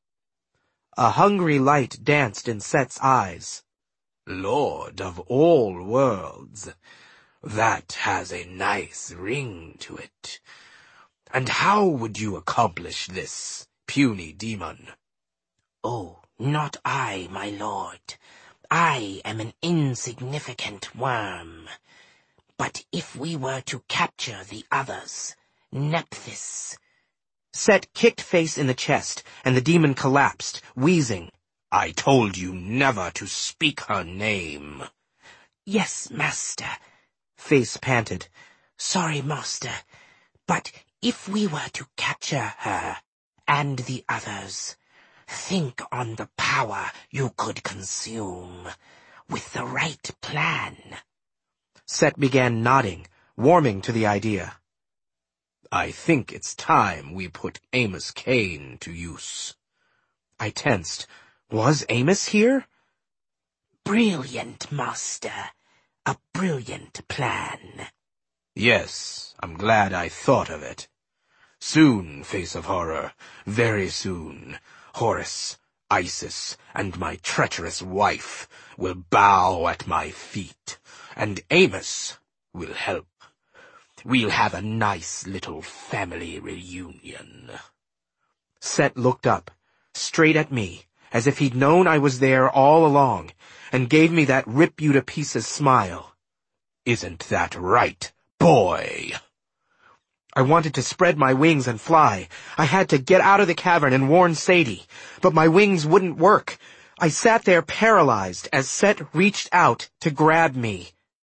[SPEAKER 3] A hungry light danced in Set's eyes.
[SPEAKER 5] Lord of all worlds. That has a nice ring to it. And how would you accomplish this, puny demon?
[SPEAKER 4] Oh, not I, my lord. I am an insignificant worm. But if we were to capture the others, Nephthys...
[SPEAKER 3] Set kicked Face in the chest, and the demon collapsed, wheezing.
[SPEAKER 5] I told you never to speak her name.
[SPEAKER 4] Yes, master.
[SPEAKER 3] Face panted.
[SPEAKER 4] Sorry, master. But if we were to capture her and the others, think on the power you could consume with the right plan.
[SPEAKER 3] Set began nodding, warming to the idea.
[SPEAKER 5] I think it's time we put Amos Kane to use.
[SPEAKER 3] I tensed. Was Amos here?
[SPEAKER 4] Brilliant, master. A brilliant plan.
[SPEAKER 5] Yes, I'm glad I thought of it. Soon, Face of Horror, very soon, Horus, Isis, and my treacherous wife will bow at my feet, and Amos will help. We'll have a nice little family reunion.
[SPEAKER 3] Set looked up, straight at me, as if he'd known I was there all along, and gave me that rip-you-to-pieces smile.
[SPEAKER 5] Isn't that right, boy?
[SPEAKER 3] I wanted to spread my wings and fly. I had to get out of the cavern and warn Sadie, but my wings wouldn't work. I sat there paralyzed as Set reached out to grab me.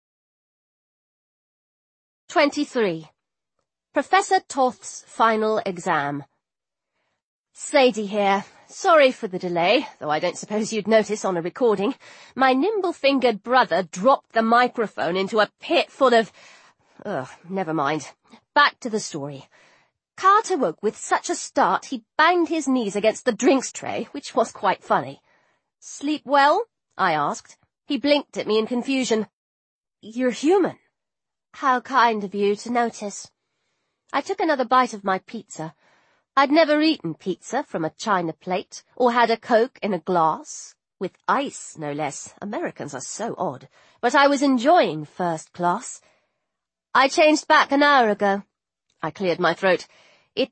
[SPEAKER 2] 23. Professor Toth's final exam. Sadie here. Sorry for the delay, though I don't suppose you'd notice on a recording. My nimble-fingered brother dropped the microphone into a pit full of... never mind. Back to the story. Carter woke with such a start he banged his knees against the drinks tray, which was quite funny. Sleep well? I asked. He blinked at me in confusion. You're human. How kind of you to notice. I took another bite of my pizza. I'd never eaten pizza from a china plate, or had a Coke in a glass, with ice, no less. Americans are so odd. But I was enjoying first class. I changed back an hour ago. I cleared my throat. It,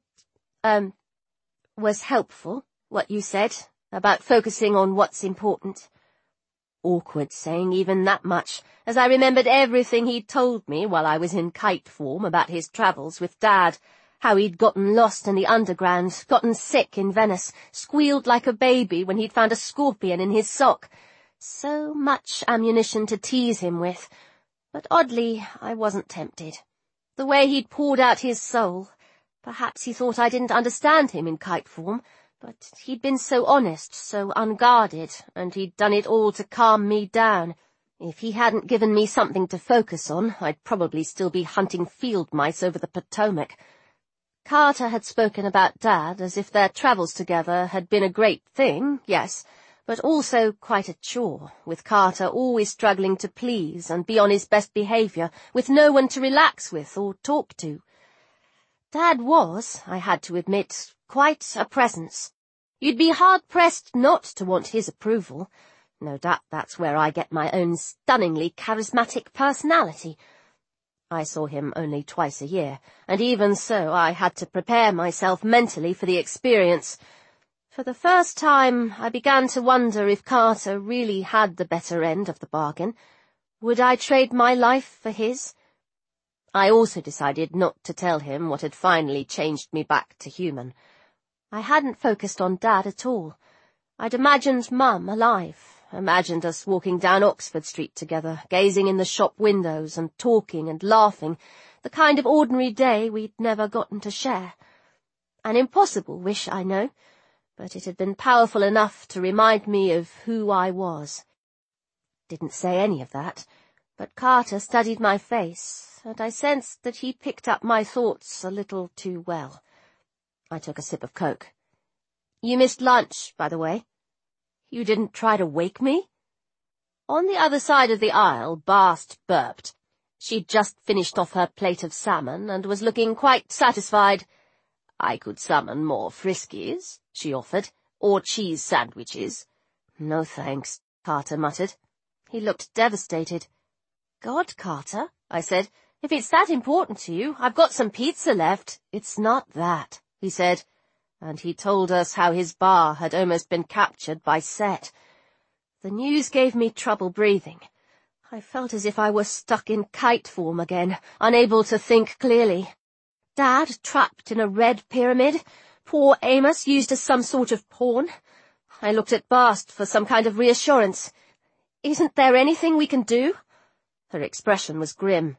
[SPEAKER 2] was helpful, what you said, about focusing on what's important. Awkward saying even that much, as I remembered everything he'd told me while I was in kite form about his travels with Dad, how he'd gotten lost in the underground, gotten sick in Venice, squealed like a baby when he'd found a scorpion in his sock. So much ammunition to tease him with. But oddly, I wasn't tempted. The way he'd poured out his soul. Perhaps he thought I didn't understand him in kite form, but he'd been so honest, so unguarded, and he'd done it all to calm me down. If he hadn't given me something to focus on, I'd probably still be hunting field mice over the Potomac. Carter had spoken about Dad as if their travels together had been a great thing, yes, but also quite a chore, with Carter always struggling to please and be on his best behaviour, with no one to relax with or talk to. Dad was, I had to admit, quite a presence. You'd be hard-pressed not to want his approval. No doubt that's where I get my own stunningly charismatic personality. I saw him only twice a year, and even so I had to prepare myself mentally for the experience. For the first time, I began to wonder if Carter really had the better end of the bargain. Would I trade my life for his? I also decided not to tell him what had finally changed me back to human. I hadn't focused on Dad at all. I'd imagined Mum alive, imagined us walking down Oxford Street together, gazing in the shop windows and talking and laughing, the kind of ordinary day we'd never gotten to share. An impossible wish, I know, but it had been powerful enough to remind me of who I was. Didn't say any of that. But Carter studied my face, and I sensed that he picked up my thoughts a little too well. I took a sip of Coke. "You missed lunch, by the way. You didn't try to wake me?" On the other side of the aisle, Bast burped. She'd just finished off her plate of salmon and was looking quite satisfied. "I could summon more Friskies," she offered, "or cheese sandwiches." "No thanks," Carter muttered. He looked devastated. "God, Carter," I said, "if it's that important to you, I've got some pizza left." "It's not that," he said, and he told us how his bar had almost been captured by Set. The news gave me trouble breathing. I felt as if I were stuck in kite form again, unable to think clearly. Dad trapped in a red pyramid, poor Amos used as some sort of pawn. I looked at Bast for some kind of reassurance. "Isn't there anything we can do?" Her expression was grim.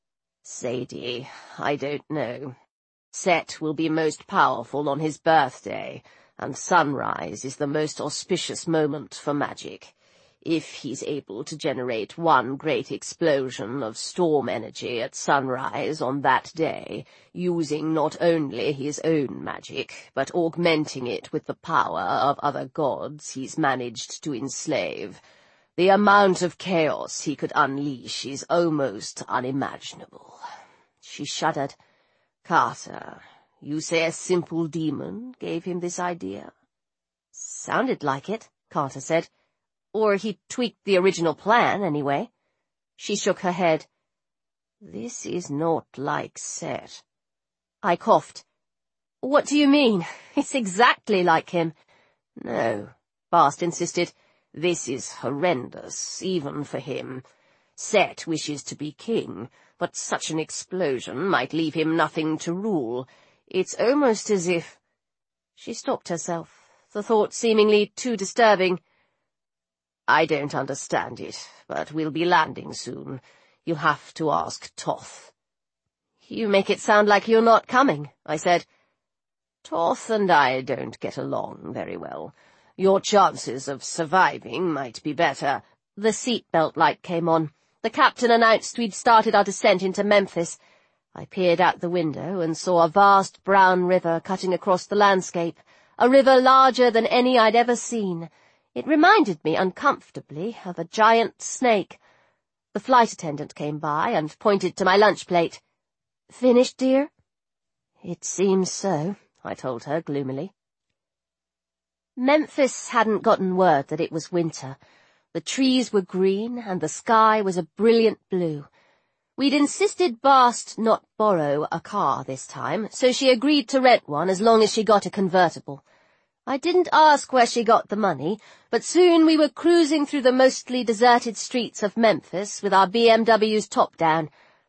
[SPEAKER 2] "Sadie, I don't know. Set will be most powerful on his birthday, and sunrise is the most auspicious moment for magic. If he's able to generate one great explosion of storm energy at sunrise on that day, using not only his own magic, but augmenting it with the power of other gods he's managed to enslave, the amount of chaos he could unleash is almost unimaginable." She shuddered. "Carter, you say a simple demon gave him this idea?" "Sounded like it," Carter said. "Or he tweaked the original plan, anyway." She shook her head. "This is not like Set." I coughed. "What do you mean? It's exactly like him." "No," Bast insisted. "This is horrendous, even for him. Set wishes to be king, but such an explosion might leave him nothing to rule. It's almost as if—" She stopped herself, the thought seemingly too disturbing. "I don't understand it, but we'll be landing soon. You'll have to ask Toth." "You make it sound like you're not coming," I said. "Toth and I don't get along very well. Your chances of surviving might be better." The seatbelt light came on. The captain announced we'd started our descent into Memphis. I peered out the window and saw a vast brown river cutting across the landscape, a river larger than any I'd ever seen. It reminded me uncomfortably of a giant snake. The flight attendant came by and pointed to my lunch plate. "Finished, dear?" "It seems so," I told her gloomily. Memphis hadn't gotten word that it was winter. The trees were green and the sky was a brilliant blue. We'd insisted Bast not borrow a car this time, so she agreed to rent one as long as she got a convertible. I didn't ask where she got the money, but soon we were cruising through the mostly deserted streets of Memphis with our BMW's top down.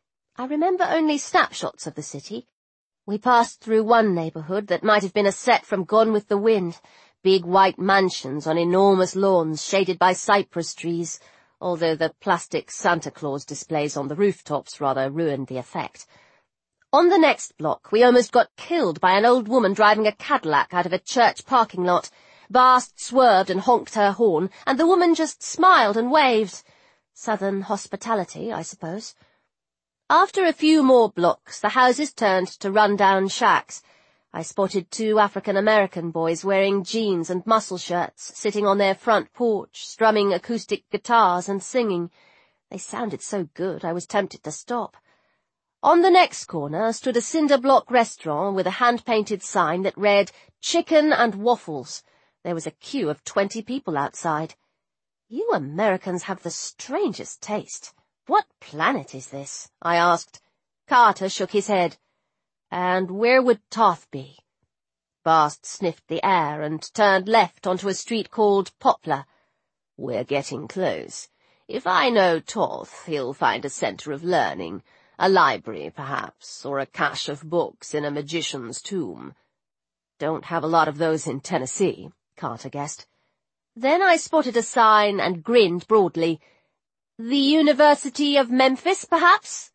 [SPEAKER 2] I remember only snapshots of the city. We passed through one neighborhood that might have been a set from Gone with the Wind, big white mansions on enormous lawns shaded by cypress trees, although the plastic Santa Claus displays on the rooftops rather ruined the effect. On the next block, we almost got killed by an old woman driving a Cadillac out of a church parking lot. Bast swerved and honked her horn, and the woman just smiled and waved. Southern hospitality, I suppose. After a few more blocks, the houses turned to run-down shacks. I spotted 2 African-American boys wearing jeans and muscle shirts, sitting on their front porch, strumming acoustic guitars and singing. They sounded so good, I was tempted to stop. On the next corner stood a cinder-block restaurant with a hand-painted sign that read, "Chicken and Waffles." There was a queue of 20 people outside. "You Americans have the strangest taste. What planet is this?" I asked. Carter shook his head. "And where would Toth be?" Bast sniffed the air and turned left onto a street called Poplar. "We're getting close. If I know Toth, he'll find a center of learning. A library, perhaps, or a cache of books in a magician's tomb." "Don't have a lot of those in Tennessee," Carter guessed. Then I spotted a sign and grinned broadly. "The University of Memphis, perhaps?"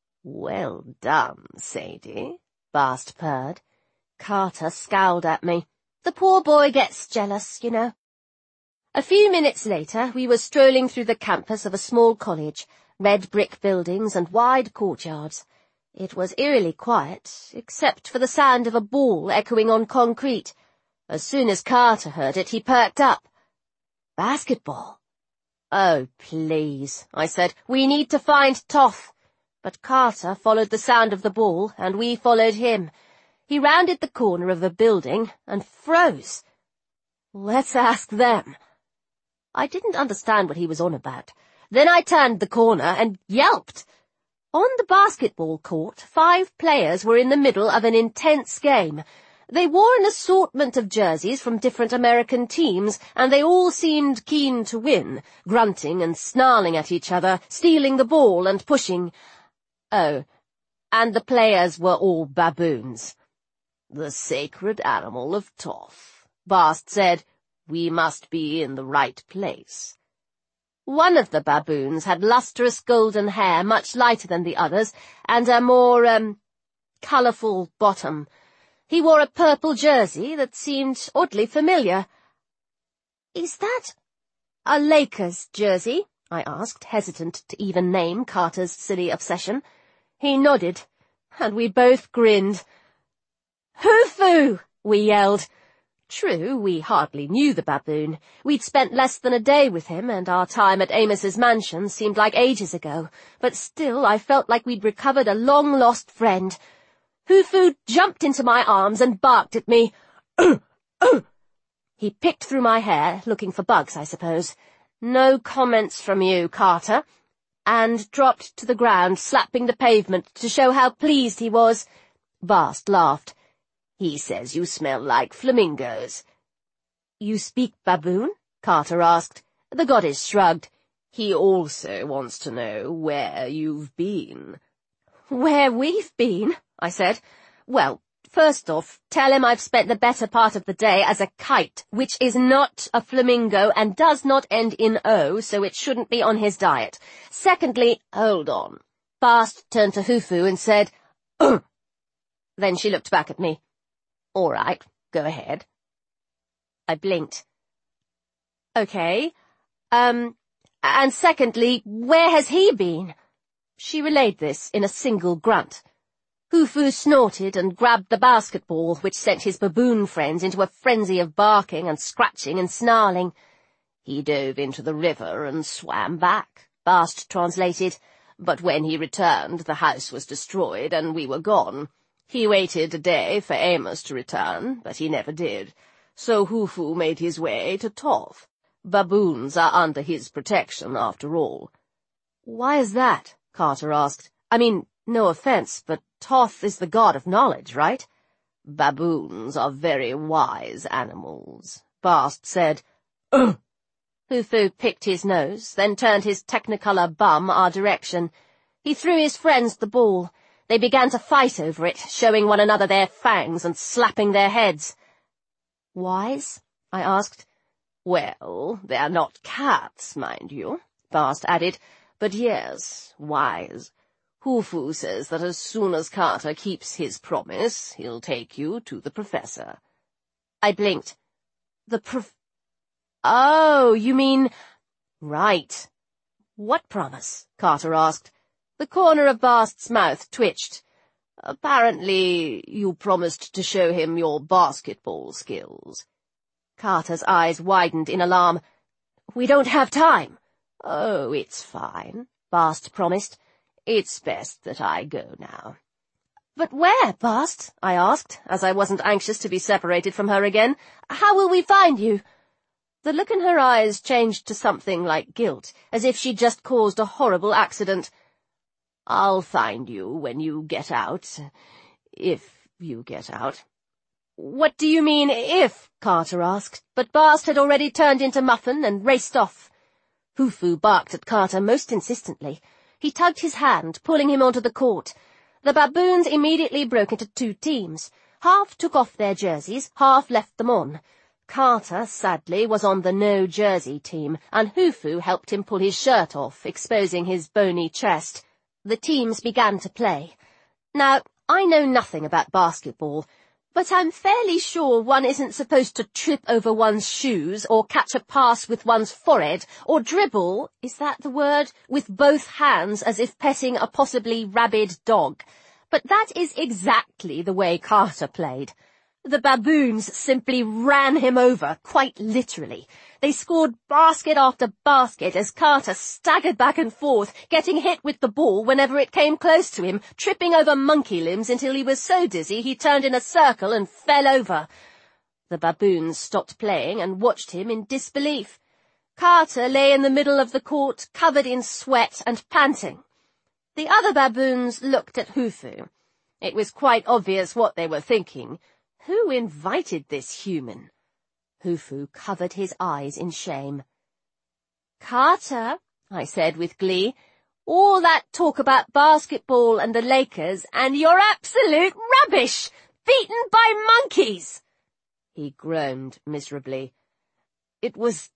[SPEAKER 2] "Well done, Sadie," Bast purred. Carter scowled at me. The poor boy gets jealous, you know. A few minutes later, we were strolling through the campus of a small college, red brick buildings and wide courtyards. It was eerily quiet, except for the sound of a ball echoing on concrete. As soon as Carter heard it, he perked up. "Basketball?" "Oh, please," I said. "We need to find Toth." But Carter followed the sound of the ball, and we followed him. He rounded the corner of a building and froze. "Let's ask them." I didn't understand what he was on about. Then I turned the corner and yelped. On the basketball court, 5 players were in the middle of an intense game. They wore an assortment of jerseys from different American teams, and they all seemed keen to win, grunting and snarling at each other, stealing the ball and pushing. Oh, and the players were all baboons. "The sacred animal of Toth," Bast said. "We must be in the right place." One of the baboons had lustrous golden hair, much lighter than the others, and a more, colourful bottom. He wore a purple jersey that seemed oddly familiar. "Is that a Lakers jersey?" I asked, hesitant to even name Carter's silly obsession. He nodded, and we both grinned. "Hufu!" we yelled. True, we hardly knew the baboon. We'd spent less than a day with him, and our time at Amos's mansion seemed like ages ago, but still I felt like we'd recovered a long-lost friend. Hufu jumped into my arms and barked at me. He picked through my hair, looking for bugs, I suppose. "No comments from you, Carter," and dropped to the ground, slapping the pavement to show how pleased he was. Bast laughed. "He says you smell like flamingos." "You speak baboon?" Carter asked. The goddess shrugged. "He also wants to know where you've been." "Where we've been?" I said. "Well, first off, tell him I've spent the better part of the day as a kite, which is not a flamingo and does not end in O, so it shouldn't be on his diet. Secondly—" "Hold on." Bast turned to Hufu and said, "Ugh." Then she looked back at me. "All right, go ahead." I blinked. "Okay. And secondly, where has he been?" She relayed this in a single grunt. Hufu snorted and grabbed the basketball, which sent his baboon friends into a frenzy of barking and scratching and snarling. "He dove into the river and swam back," Bast translated. "But when he returned, the house was destroyed and we were gone. He waited a day for Amos to return, but he never did. So Hufu made his way to Toth. Baboons are under his protection, after all." "Why is that?" Carter asked. "I mean, no offense, but Toth is the god of knowledge, right?" "Baboons are very wise animals," Bast said. "Ugh!" Hufu picked his nose, then turned his technicolor bum our direction. He threw his friends the ball. They began to fight over it, showing one another their fangs and slapping their heads. "Wise?" I asked. "Well, they're not cats, mind you," Bast added. "But yes, wise. Hufu says that as soon as Carter keeps his promise, he'll take you to the professor." I blinked. "Oh, you mean—" "Right." "What promise?" Carter asked. The corner of Bast's mouth twitched. "Apparently, you promised to show him your basketball skills." Carter's eyes widened in alarm. "We don't have time." "Oh, it's fine," Bast promised. "It's best that I go now." "But where, Bast?" I asked, as I wasn't anxious to be separated from her again. "How will we find you?" The look in her eyes changed to something like guilt, as if she'd just caused a horrible accident. "I'll find you when you get out. If you get out." "What do you mean, if?" Carter asked, but Bast had already turned into Muffin and raced off. Hufu barked at Carter most insistently. He tugged his hand, pulling him onto the court. The baboons immediately broke into 2 teams. Half took off their jerseys, half left them on. Carter, sadly, was on the no-jersey team, and Hufu helped him pull his shirt off, exposing his bony chest. The teams began to play. Now, I know nothing about basketball, But I'm fairly sure one isn't supposed to trip over one's shoes or catch a pass with one's forehead or dribble, is that the word, with both hands as if petting a possibly rabid dog. But that is exactly the way Carter played. The baboons simply ran him over, quite literally. They scored basket after basket as Carter staggered back and forth, getting hit with the ball whenever it came close to him, tripping over monkey limbs until he was so dizzy he turned in a circle and fell over. The baboons stopped playing and watched him in disbelief. Carter lay in the middle of the court, covered in sweat and panting. The other baboons looked at Hufu. It was quite obvious what they were thinking. Who invited this human? Hufu covered his eyes in shame. "Carter," I said with glee, "all that talk about basketball and the Lakers, and you're absolute rubbish! Beaten by monkeys!" He groaned miserably. It was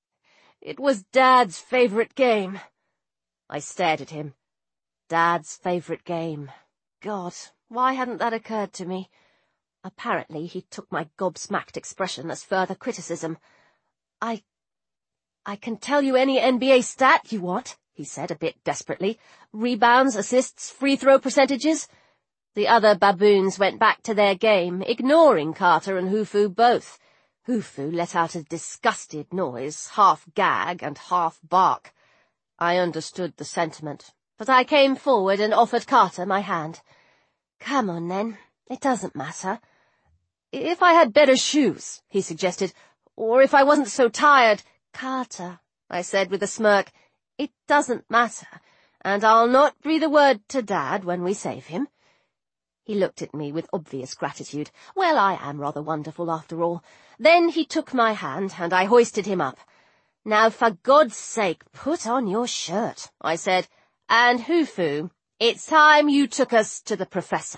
[SPEAKER 2] Dad's favourite game." I stared at him. Dad's favourite game. God, why hadn't that occurred to me? Apparently he took my gobsmacked expression as further criticism. I can tell you any NBA stat you want," he said a bit desperately. "Rebounds, assists, free throw percentages." The other baboons went back to their game, ignoring Carter and Hufu both. Hufu let out a disgusted noise, half gag and half bark. I understood the sentiment, but I came forward and offered Carter my hand. "Come on, then. It doesn't matter." "If I had better shoes," he suggested, "or if I wasn't so tired." "Carter," I said with a smirk, "it doesn't matter, and I'll not breathe a word to Dad when we save him." He looked at me with obvious gratitude. Well, I am rather wonderful after all. Then he took my hand, and I hoisted him up. "Now, for God's sake, put on your shirt," I said, "and Hufu, it's time you took us to the professor."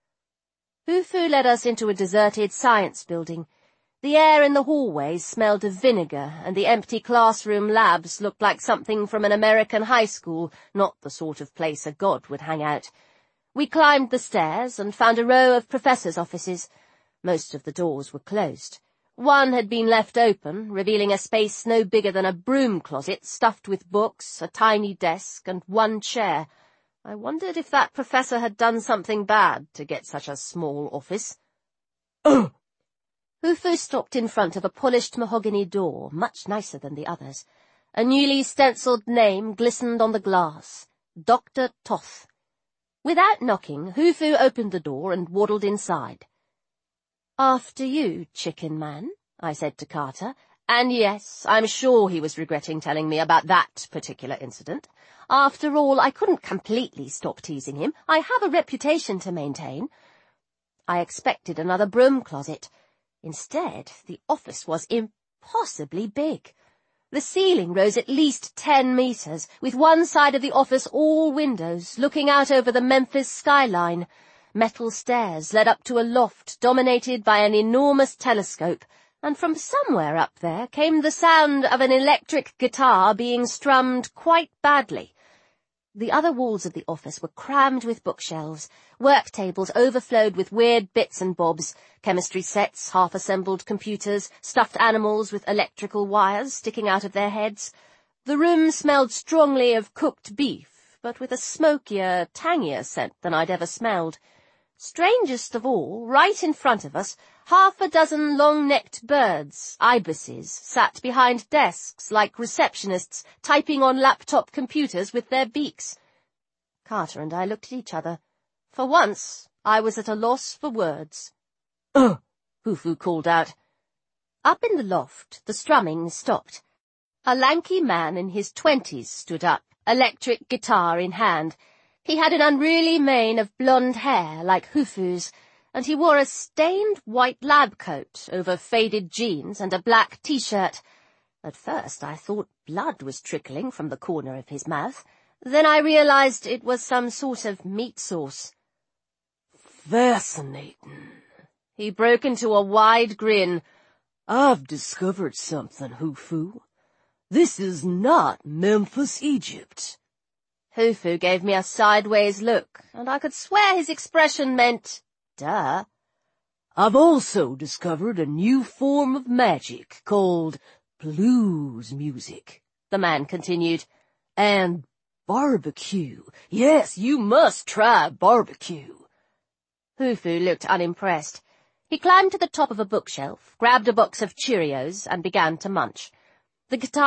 [SPEAKER 2] Hufu led us into a deserted science building. The air in the hallways smelled of vinegar, and the empty classroom labs looked like something from an American high school, not the sort of place a god would hang out. We climbed the stairs and found a row of professors' offices. Most of the doors were closed. One had been left open, revealing a space no bigger than a broom closet stuffed with books, a tiny desk, and one chair. I wondered if that professor had done something bad to get such a small office. Hufu stopped in front of a polished mahogany door, much nicer than the others. A newly stenciled name glistened on the glass. Dr. Toth. Without knocking, Hufu opened the door and waddled inside. "After you, chicken man," I said to Carter, and yes, I'm sure he was regretting telling me about that particular incident. After all, I couldn't completely stop teasing him. I have a reputation to maintain. I expected another broom closet. Instead, the office was impossibly big. The ceiling rose at least 10 meters, with one side of the office all windows, looking out over the Memphis skyline. Metal stairs led up to a loft dominated by an enormous telescope, and from somewhere up there came the sound of an electric guitar being strummed quite badly. The other walls of the office were crammed with bookshelves. Work tables overflowed with weird bits and bobs, chemistry sets, half-assembled computers, stuffed animals with electrical wires sticking out of their heads. The room smelled strongly of cooked beef, but with a smokier, tangier scent than I'd ever smelled. Strangest of all, right in front of us, half a dozen long-necked birds, ibises, sat behind desks like receptionists, typing on laptop computers with their beaks. Carter and I looked at each other. For once, I was at a loss for words. Hufu called out. Up in the loft, the strumming stopped. A lanky man in his 20s stood up, electric guitar in hand. He had an unruly mane of blonde hair like Hufu's, and he wore a stained white lab coat over faded jeans and a black T-shirt. At first I thought blood was trickling from the corner of his mouth. Then I realized it was some sort of meat sauce.
[SPEAKER 1] Fascinating.
[SPEAKER 2] He broke into a wide grin.
[SPEAKER 1] I've discovered something, Hufu. This is not Memphis, Egypt.
[SPEAKER 2] Hufu gave me a sideways look, and I could swear his expression meant, duh.
[SPEAKER 1] I've also discovered a new form of magic called blues music, the man continued, and barbecue. Yes, you must try barbecue.
[SPEAKER 2] Hufu looked unimpressed. He climbed to the top of a bookshelf, grabbed a box of Cheerios, and began to munch. The guitar